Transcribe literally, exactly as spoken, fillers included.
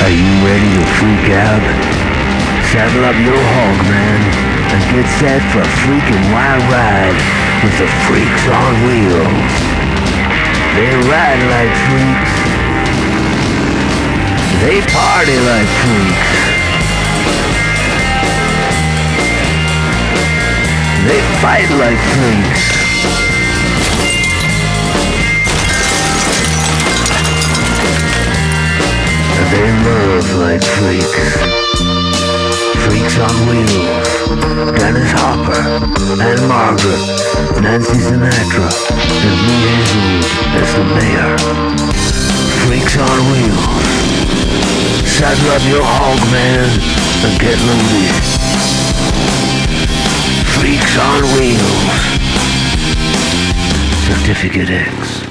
Are you ready to freak out? Saddle up your hog, man, and get set for a freaking wild ride with the Freaks on Wheels. They ride like freaks. They party like freaks. They fight like freaks. They love like freaks. Freaks on Wheels. Dennis Hopper and Margaret, Nancy Sinatra, and Lee Hazelwood as the mayor. Freaks on Wheels. Saddle up your hog, man, and get loaded. Freaks on Wheels. Certificate X.